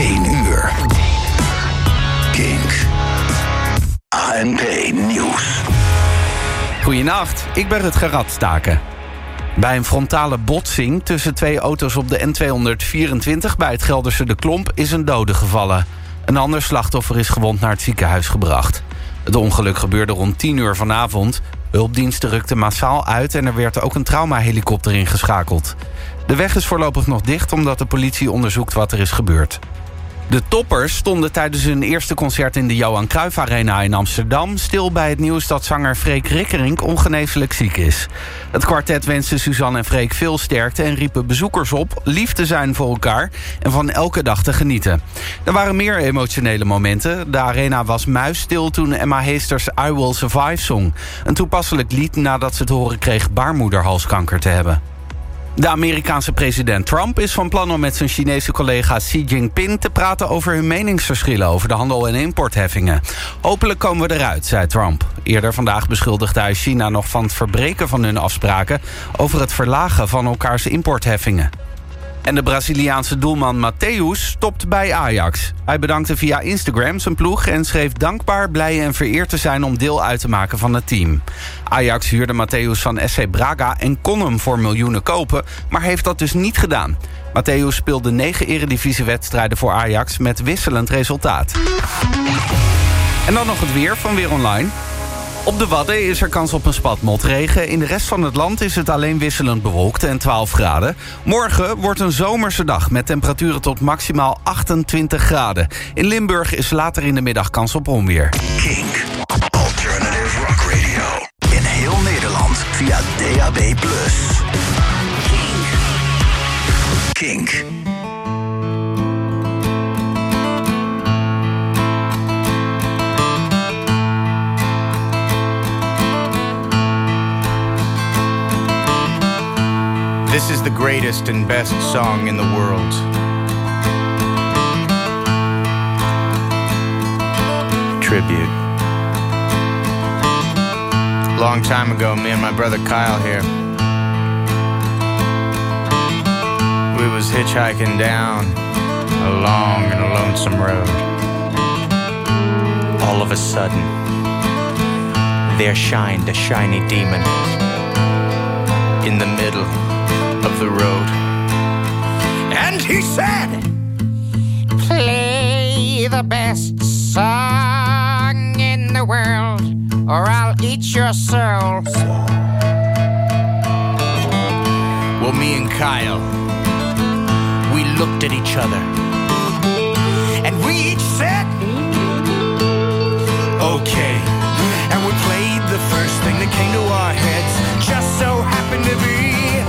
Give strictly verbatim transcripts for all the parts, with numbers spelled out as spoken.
één uur. Kink. A N P Nieuws. Goedenacht, ik ben Rutger Radstaken. Bij een frontale botsing tussen twee auto's op de N tweehonderdvierentwintig... bij het Gelderse De Klomp is een dode gevallen. Een ander slachtoffer is gewond naar het ziekenhuis gebracht. Het ongeluk gebeurde rond tien uur vanavond. Hulpdiensten rukten massaal uit en er werd ook een traumahelikopter ingeschakeld. De weg is voorlopig nog dicht omdat de politie onderzoekt wat er is gebeurd. De Toppers stonden tijdens hun eerste concert in de Johan Cruijff Arena in Amsterdam stil bij het nieuws dat zanger Freek Rickerink ongeneeslijk ziek is. Het kwartet wenste Suzanne en Freek veel sterkte en riepen bezoekers op lief te zijn voor elkaar en van elke dag te genieten. Er waren meer emotionele momenten. De arena was muisstil toen Emma Heesters I Will Survive zong. Een toepasselijk lied nadat ze te horen kreeg baarmoederhalskanker te hebben. De Amerikaanse president Trump is van plan om met zijn Chinese collega Xi Jinping te praten over hun meningsverschillen over de handel- en importheffingen. Hopelijk komen we eruit, zei Trump. Eerder vandaag beschuldigde hij China nog van het verbreken van hun afspraken over het verlagen van elkaars importheffingen. En de Braziliaanse doelman Matthäus stopt bij Ajax. Hij bedankte via Instagram zijn ploeg en schreef dankbaar, blij en vereerd te zijn om deel uit te maken van het team. Ajax huurde Matthäus van S C Braga en kon hem voor miljoenen kopen, maar heeft dat dus niet gedaan. Matthäus speelde negen eredivisiewedstrijden voor Ajax met wisselend resultaat. En dan nog het weer van Weer Online. Op de Wadden is er kans op een spat motregen. In de rest van het land is het alleen wisselend bewolkt en twaalf graden. Morgen wordt een zomerse dag met temperaturen tot maximaal achtentwintig graden. In Limburg is later in de middag kans op onweer. Kink. Alternative Rock Radio. In heel Nederland via D A B plus. Kink. Kink. This is the greatest and best song in the world. Tribute. Long time ago, me and my brother Kyle here, we was hitchhiking down a long and a lonesome road. All of a sudden, there shined a shiny demon in the middle of the road. And he said, play the best song in the world, or I'll eat your soul. Well, me and Kyle, we looked at each other, and we each said, okay. And we played the first thing that came to our heads, just so happened to be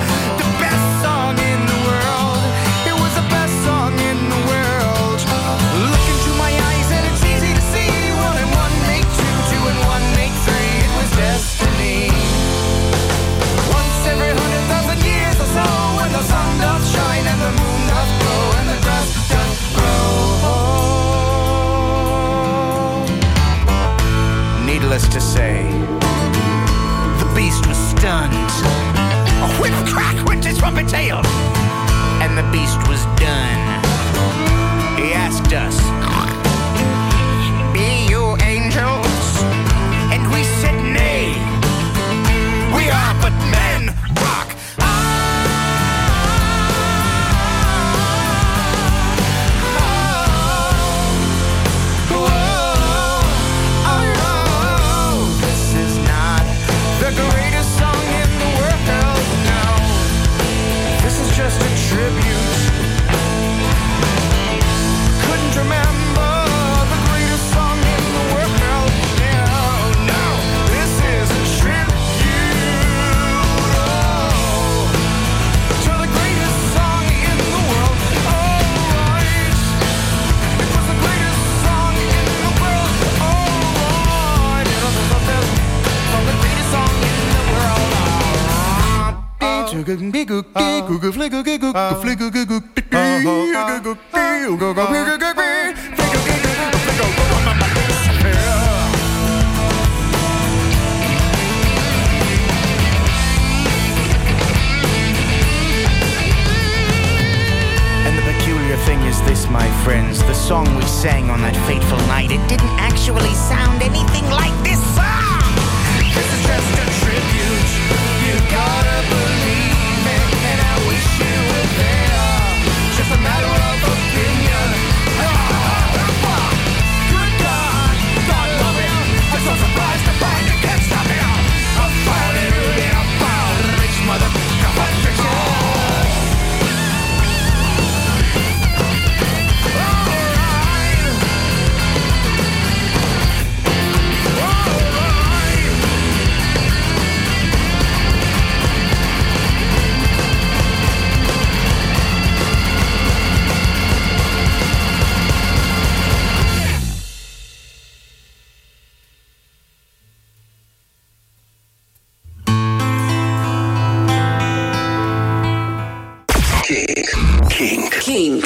to say, the beast was stunned. A whip crack went his trumpet tail, and the beast was done. He asked us, be you angels? And we said, nay, we are but men. Rock. And the peculiar thing is this, my friends, that fateful night, it didn't actually sound anything like this song. This is just a tribute. You gotta believe it, and I wish you were there. Just a matter of opinion. Good God, God love him. I'm so surprised to find you can't stop him. I'm finally really about rich motherfucker fiction. Kink. Kink.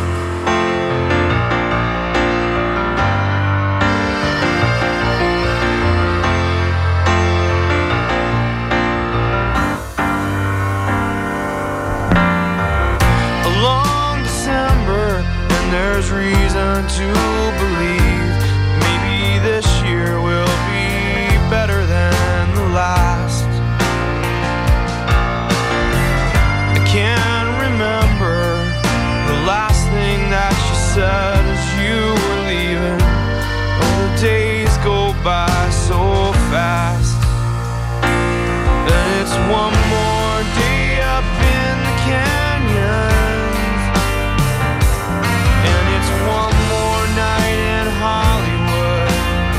Along December, and there's reason to believe maybe this year will be better than the last. I can't remember the last thing that you said as you were leaving. Oh, the days go by so fast, and it's one more day up in the canyons, and it's one more night in Hollywood.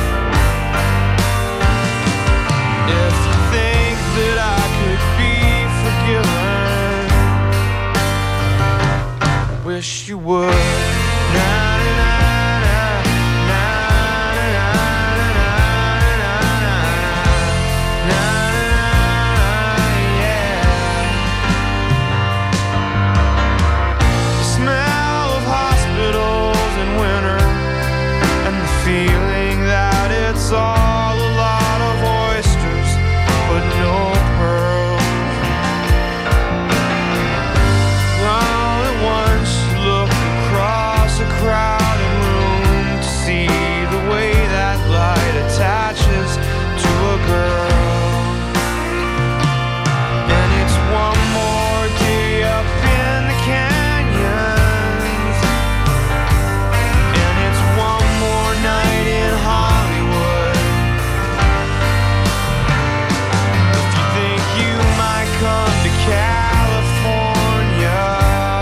If you think that I could be forgiven, wish you would. Na, na, na, na, na, na, na, na, na, na, yeah. The smell of hospitals in winter, and the feeling that it's all a lot of oysters, but no pearls. All at once you look across a crowded room to see the way that light attaches to a girl. And it's one more day up in the canyons, and it's one more night in Hollywood. If you think you might come to California,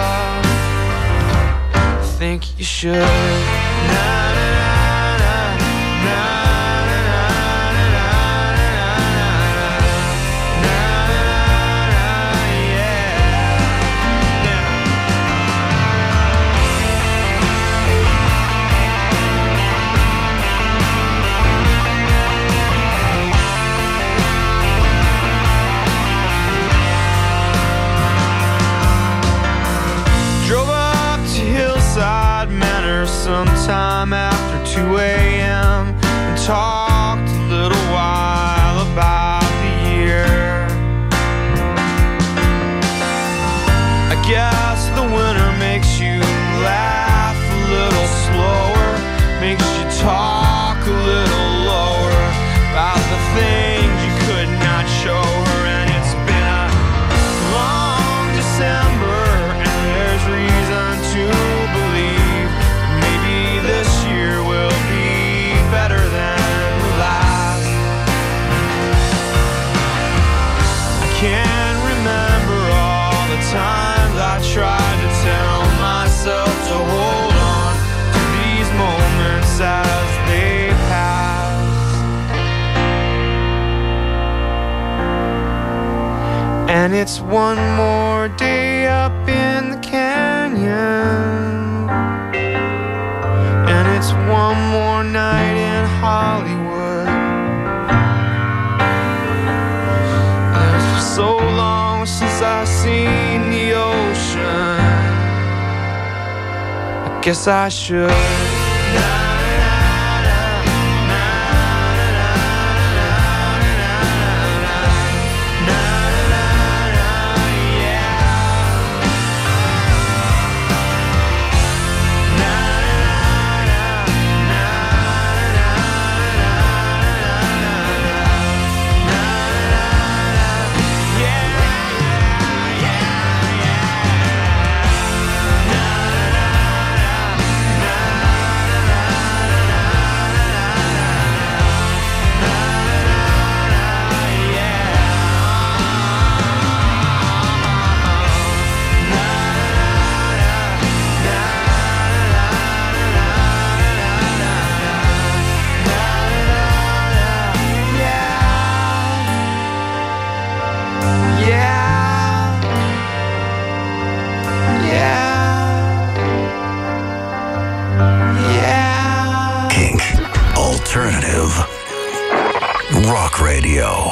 think you should. Na, na, na, na, na, na, na, na, na, na, yeah. Drove up to Hillside Manor sometime after two a.m. and talked a little while about the year. I guess the winter makes you laugh a little slower, makes you talk a little lower about the things you could not show her. And it's been a long December, and there's reason to believe maybe this year will be better than the last. I can't remember all the times I tried to tell myself to hold on to these moments as they pass. And it's one more day up in the canyon, and it's one more night in Hollywood. And it's been so long since I've seen the ocean, I guess I should. Na, Rock Radio.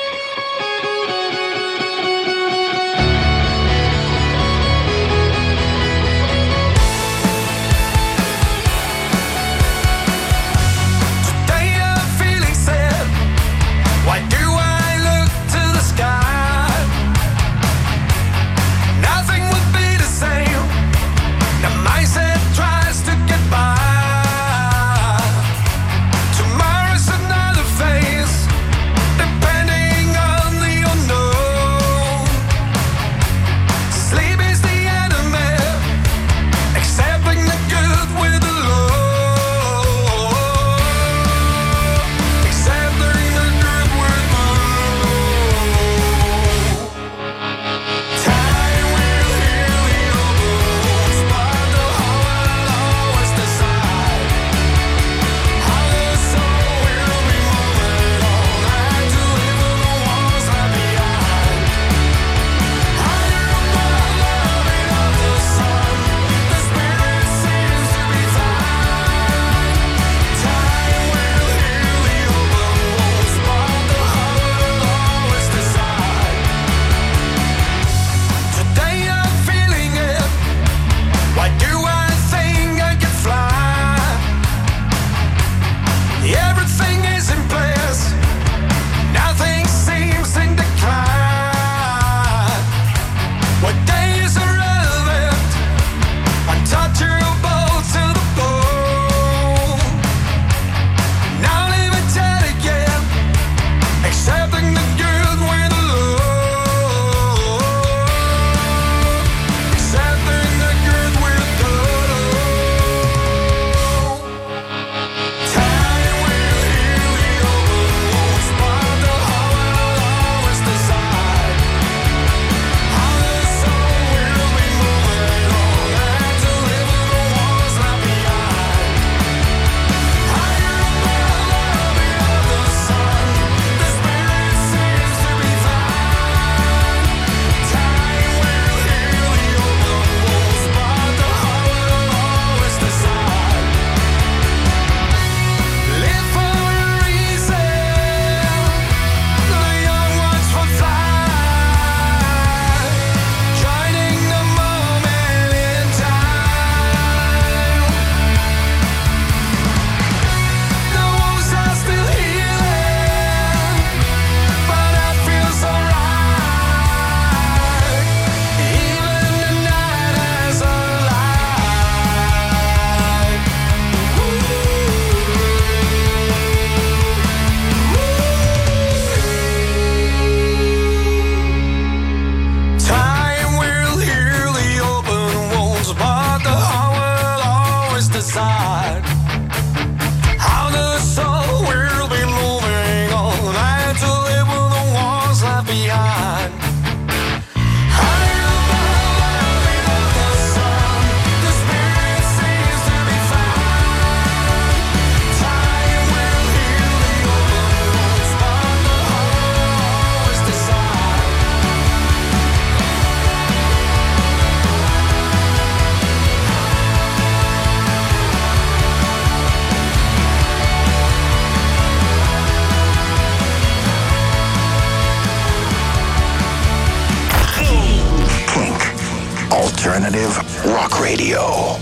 Alternative Rock Radio.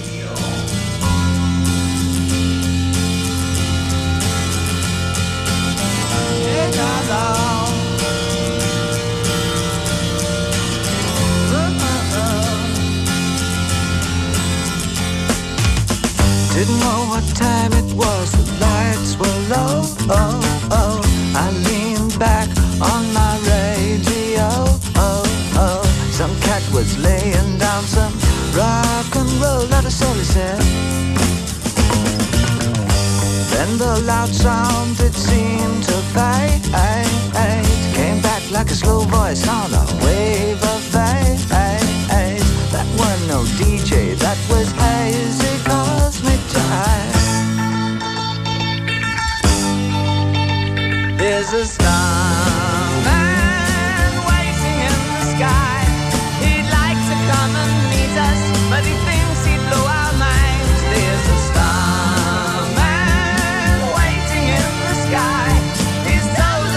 Didn't know what time it was, the lights were low, oh, oh. I leaned back on my radio, oh, oh. Some cat was laying down some rock and roll, that is all he said. Then the loud sound, it seemed to fade. Came back like a slow voice on a wave of fade. That wasn't no D J, that was hazy cosmic jive. There's a starman waiting in the sky. He'd like to come and meet us, but he thinks he'd blow our minds. There's a starman waiting in the sky. He's told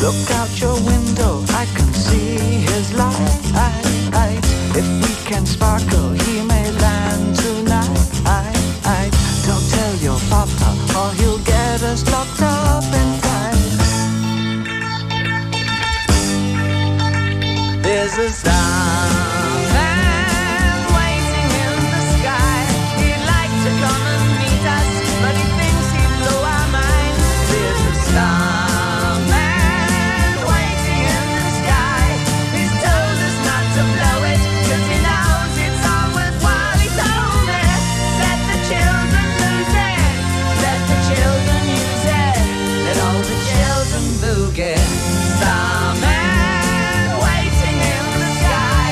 Look out your window, I can see his light. If we can sparkle, he may land tonight. Don't tell your papa, or he'll get us locked up and tight. There's a starman waiting in the sky. He'd like to come and meet us, but he thinks he'd blow our minds. There's a starman waiting in the sky. He's told us not to blow it, 'cause he knows it's all worthwhile. He told me, let the children lose it, let the children use it, let all the children boogie. Starman waiting in the sky.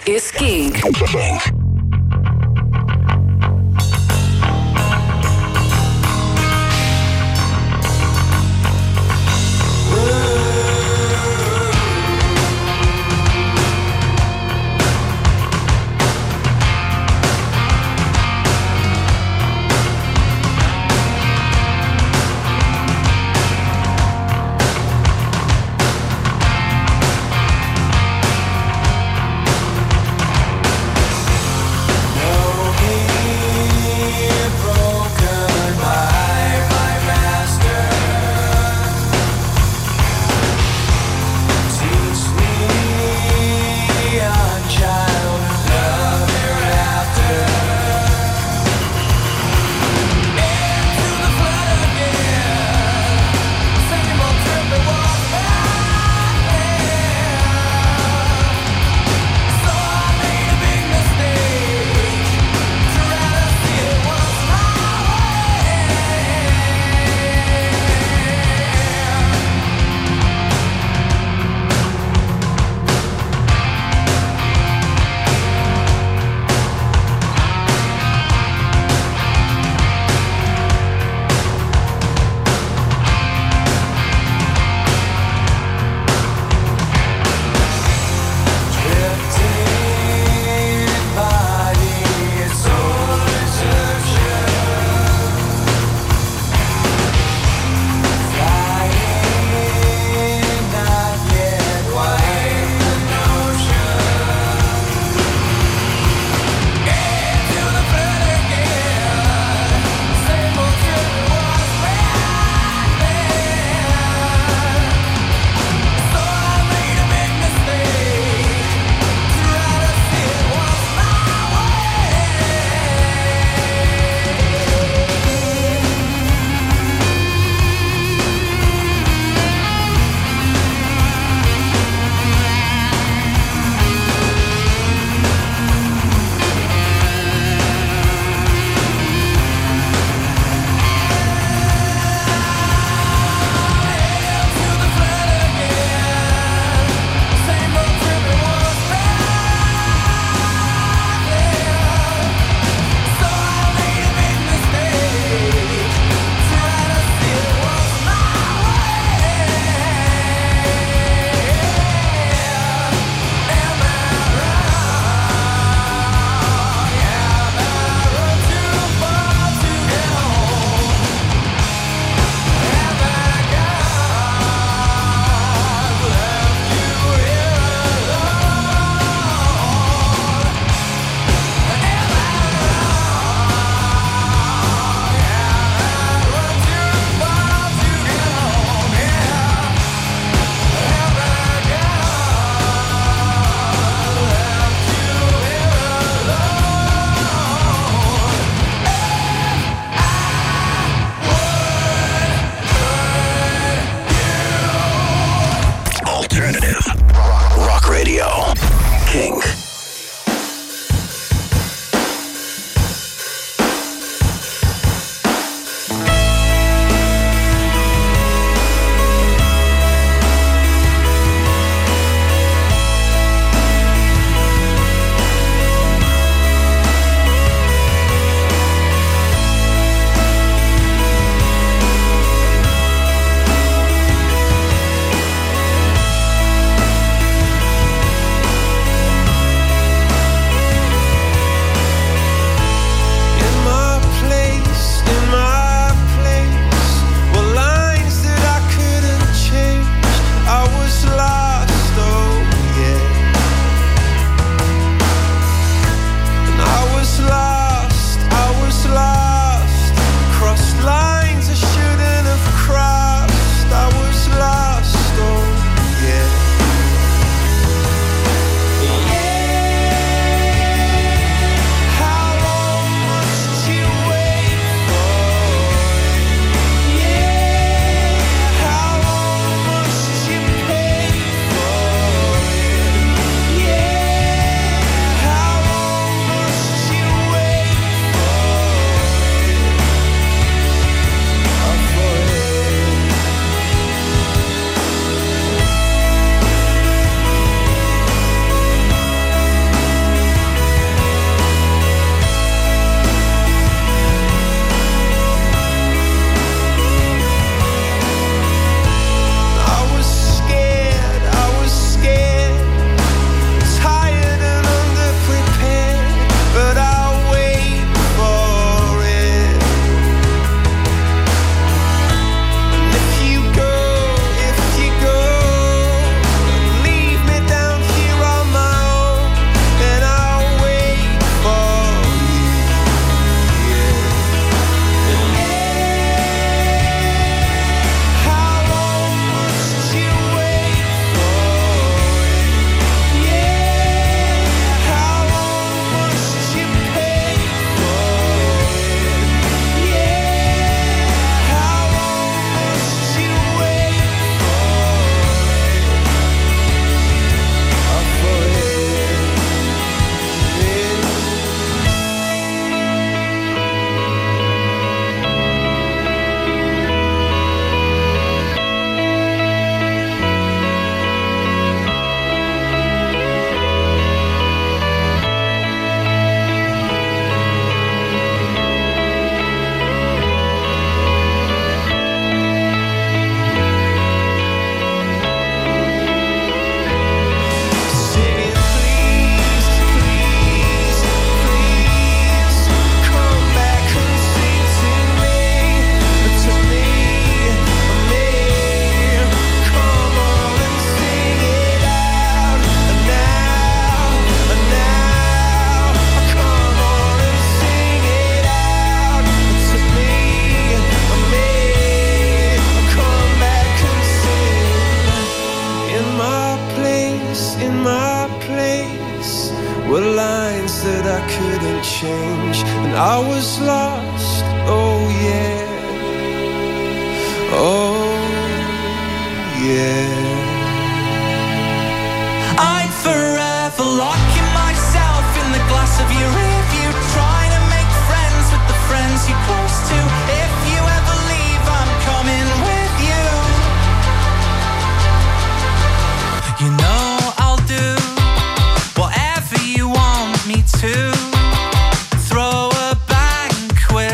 is King. King. change, and I was lost, oh yeah, oh yeah. I'm forever locking myself in the glass of your rearview, trying to make friends with the friends you're close to. If you ever leave, I'm coming with you. You know I'll do whatever you want me to. Throw a banquet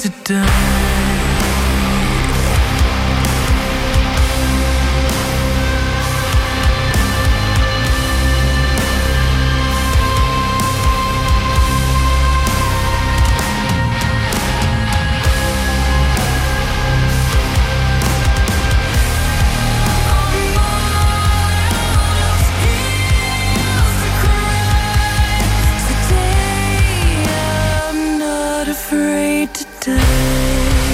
to die. Afraid to die.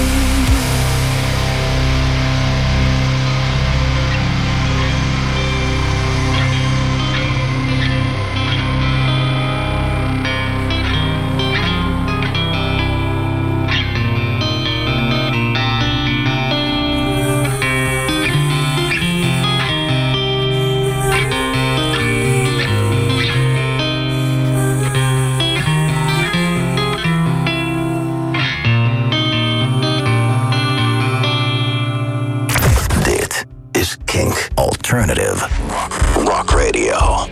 Alternative Rock Radio.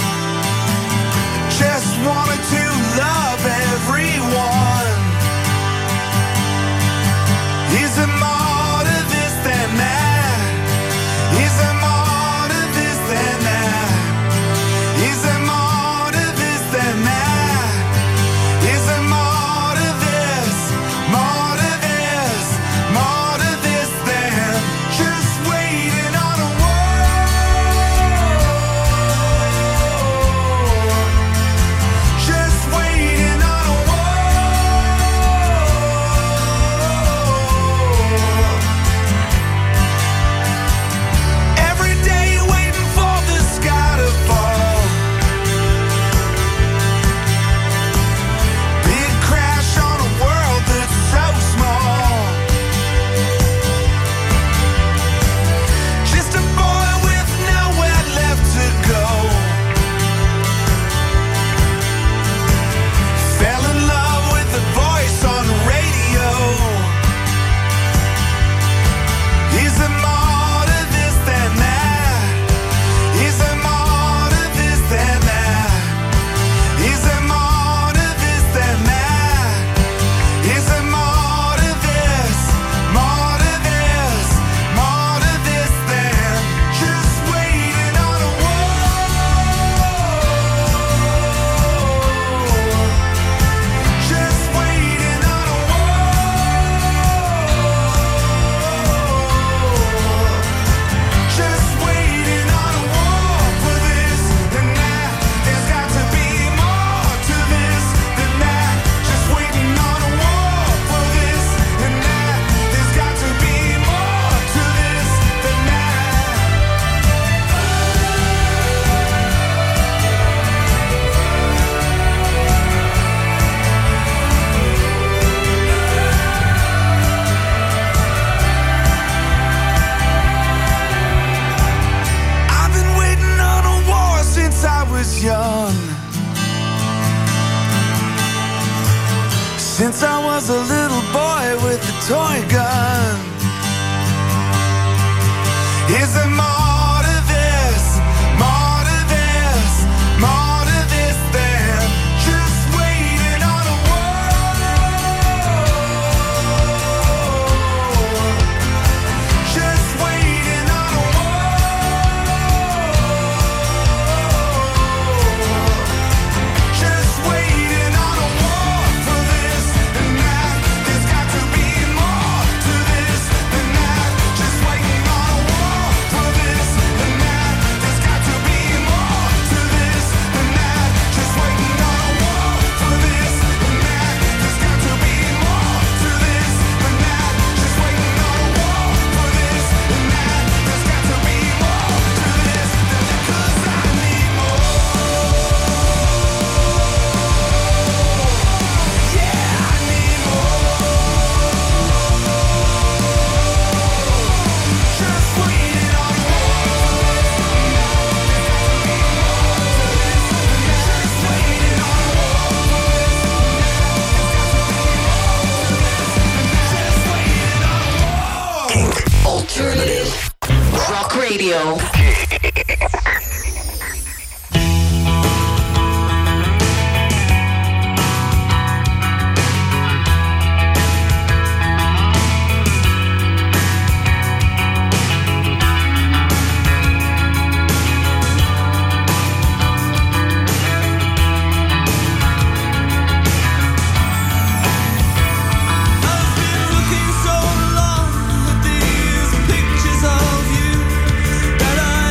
Just wanted to love everyone. since I was a little boy with a toy gun. Is there more to this, more to this, more to this than just waiting on a war? Just waiting on a war. Just waiting on a war for this and that. There's got to be more to this than that. Just waiting on a war for this and that. There's got to be more to this than that. Just waiting on a war for this and that. There's got to be more to this than that. Just waiting on a war for this and that. There's got to be more to this than that. 'Cause I need more. Yeah, I need more. Just waiting on a war for this and that. Just waiting on a war for this and that. Just waiting on a war. Kink. Alternative Rock Radio. I've been looking so long at these pictures of you that I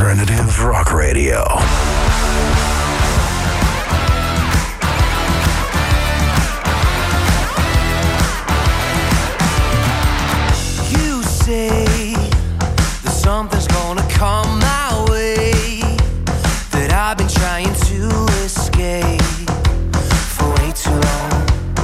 Alternative Rock Radio. You say that something's gonna come my way, that I've been trying to escape for way too long.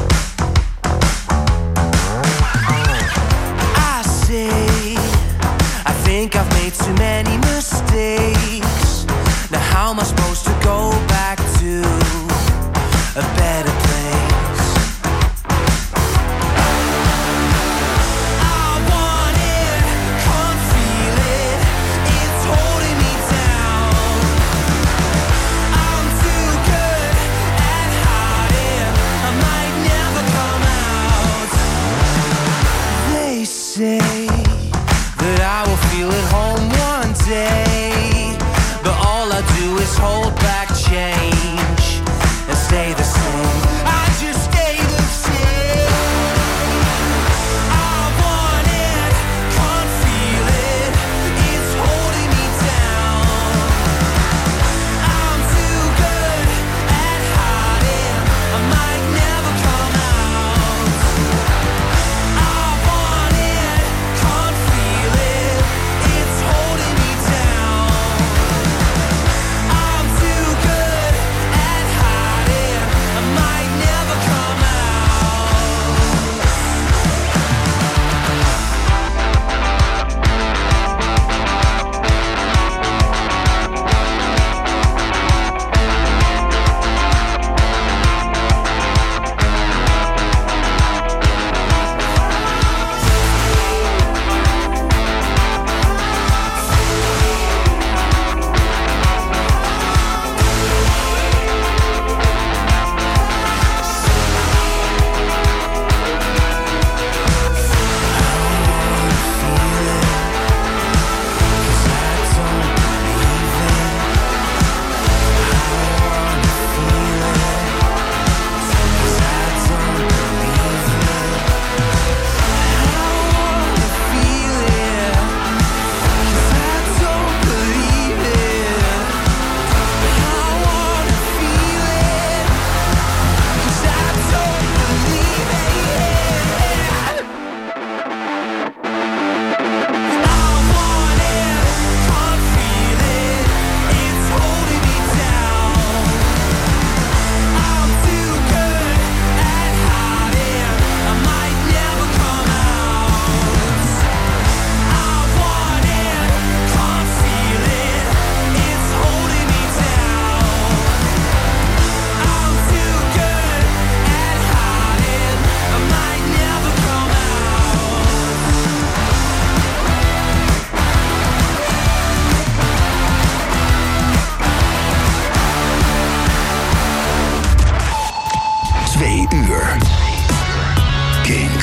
I say I think I've made too many mistakes. Now how am I supposed to go back to a better place? I want it, can't feel it, it's holding me down. I'm too good at hiding, I might never come out. They say that I will feel at home one day, but all I do is hold back change and stay the same. I just stay the same. I want it, can't feel it, it's holding me down. I'm too good at hiding, I might never come out. I want it, can't feel it, it's holding me down. I'm too good at hiding, I might never come out. Twee uur. Kink.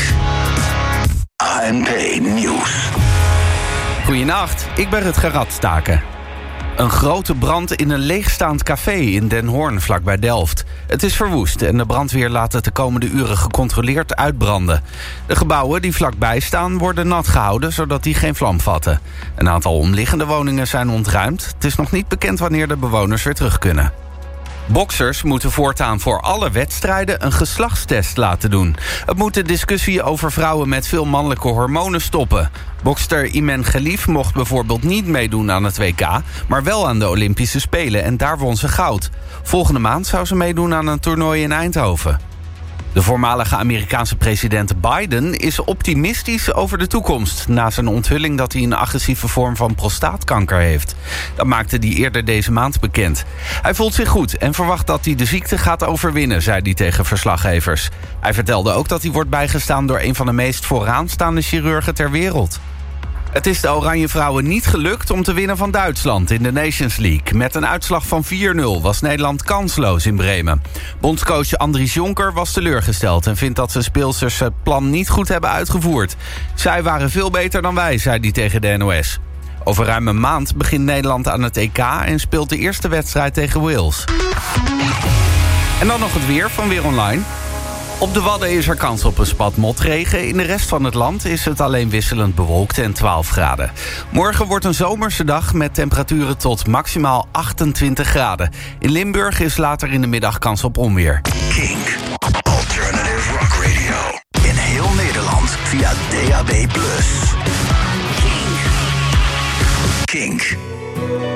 A N P Nieuws. Goedenacht, ik ben Rutger Radstaken. Een grote brand in een leegstaand café in Den Hoorn, vlakbij Delft. Het is verwoest en de brandweer laat het de komende uren gecontroleerd uitbranden. De gebouwen die vlakbij staan worden nat gehouden, zodat die geen vlam vatten. Een aantal omliggende woningen zijn ontruimd. Het is nog niet bekend wanneer de bewoners weer terug kunnen. Boksers moeten voortaan voor alle wedstrijden een geslachtstest laten doen. Het moet de discussie over vrouwen met veel mannelijke hormonen stoppen. Bokster Imen Gelief mocht bijvoorbeeld niet meedoen aan het W K... maar wel aan de Olympische Spelen en daar won ze goud. Volgende maand zou ze meedoen aan een toernooi in Eindhoven. De voormalige Amerikaanse president Biden is optimistisch over de toekomst... na zijn onthulling dat hij een agressieve vorm van prostaatkanker heeft. Dat maakte hij eerder deze maand bekend. Hij voelt zich goed en verwacht dat hij de ziekte gaat overwinnen... zei hij tegen verslaggevers. Hij vertelde ook dat hij wordt bijgestaan door een van de meest vooraanstaande chirurgen ter wereld. Het is de Oranje Vrouwen niet gelukt om te winnen van Duitsland in de Nations League. Met een uitslag van vier nul was Nederland kansloos in Bremen. Bondscoach Andries Jonker was teleurgesteld... en vindt dat zijn speelsters het plan niet goed hebben uitgevoerd. Zij waren veel beter dan wij, zei hij tegen de N O S. Over ruim een maand begint Nederland aan het E K... en speelt de eerste wedstrijd tegen Wales. En dan nog het weer van Weer Online. Op de Wadden is er kans op een spat motregen. In de rest van het land is het alleen wisselend bewolkt en twaalf graden. Morgen wordt een zomerse dag met temperaturen tot maximaal achtentwintig graden. In Limburg is later in de middag kans op onweer. Kink. Alternative Rock Radio. In heel Nederland via D A B plus. Kink. Kink.